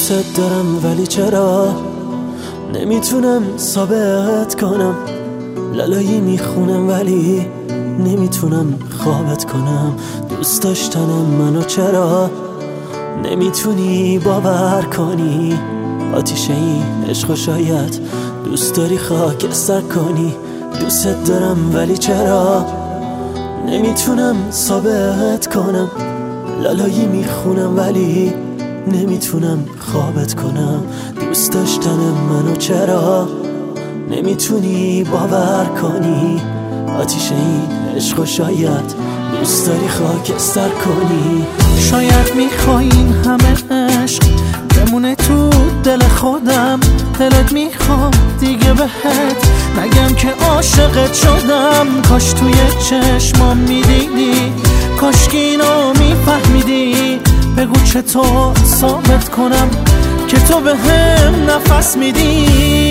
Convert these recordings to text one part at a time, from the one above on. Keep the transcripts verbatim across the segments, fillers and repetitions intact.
دوست دارم ولی چرا نمیتونم ثابت کنم، لالایی میخونم ولی نمیتونم خوابت کنم. دوست داشتنم منو چرا نمیتونی باور کنی؟ آتیشه این عشق شاید دوست داری خاکستر کنی. دوست دارم ولی چرا نمیتونم ثابت کنم، لالایی میخونم ولی نمیتونم خوابت کنم. دوست داشتن منو چرا نمیتونی باور کنی؟ آتیشه این عشق شاید دوست داری خاکستر کنی. شاید میخوای این همه عشق بمونه تو دل خودم، دلت میخواد دیگه بهت نگم که عاشقت شدم. کاش توی چشمام میدیدی، کاش که اینو میفهمیدی. بگو چطور ثابت کنم که تو به هم نفس میدی.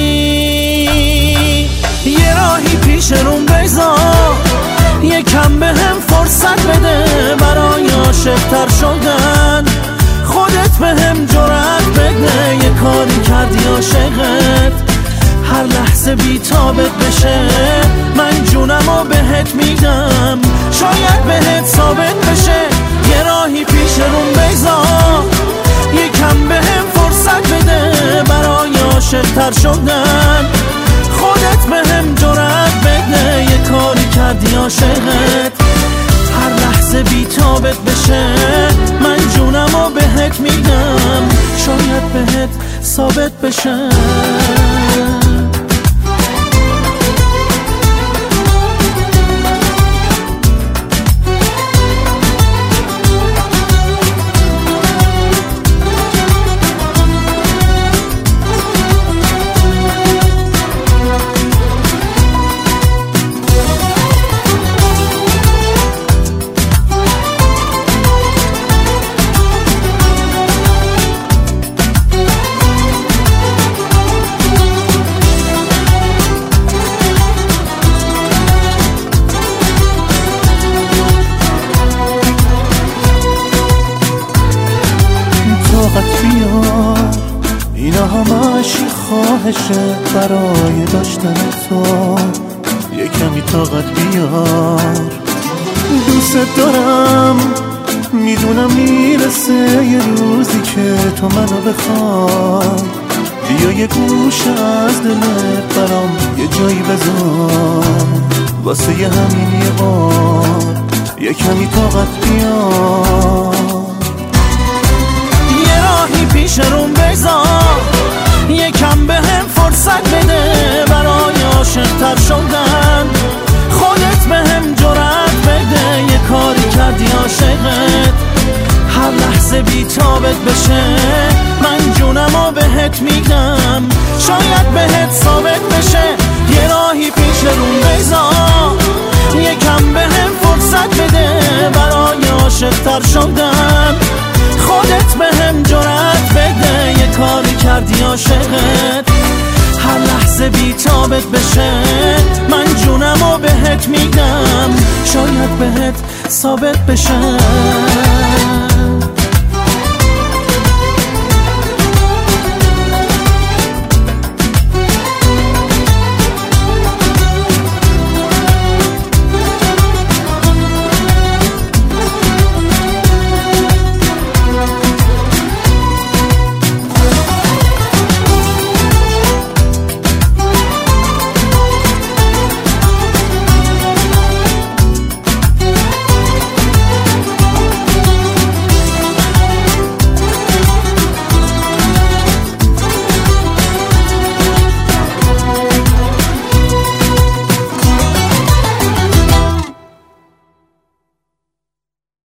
یه راهی پیش روم بذار، یکم به هم فرصت بده برای عاشق‌تر شدن. خودت به هم جرأت بده، یه کاری کردی عاشقت هر لحظه بی تابت بشه. من جونمو بهت میدم، شاید بهت ثابت بشه. یه راهی پیش روم بذار، یکم به هم فرصت بده برای عاشق‌تر شدن. خودت به هم جرأت بده، یه کاری کردی عاشقت هر لحظه بی تابت بشه. من جونمو بهت میدم، شاید بهت ثابت بشه. طاقت بیار، اینا همشی خواهشه برای داشتن تو. یه کمی طاقت بیار، دوست دارم میدونم میرسه یه روزی که تو منو بخوای. بیا یه گوشه از دلت برام یه جایی بذار، واسه یه همین یه بار یه کمی طاقت بیار. پیش روم بذار، یکم به هم فرصت بده برای عاشق‌تر شدن. خودت به هم جرأت بده، یه کاری کردی عاشقت هر لحظه بی تابت بشه. من جونمو بهت میدم، شاید بهت ثابت بشه. یه راهی پیش روم بذار، یکم به هم فرصت بده برای عاشق‌تر شدن. خودت به هم جرأت بده، یه کاری کردی عاشقت هر لحظه بی تابت بشه. من جونمو بهت میدم، شاید بهت ثابت بشه.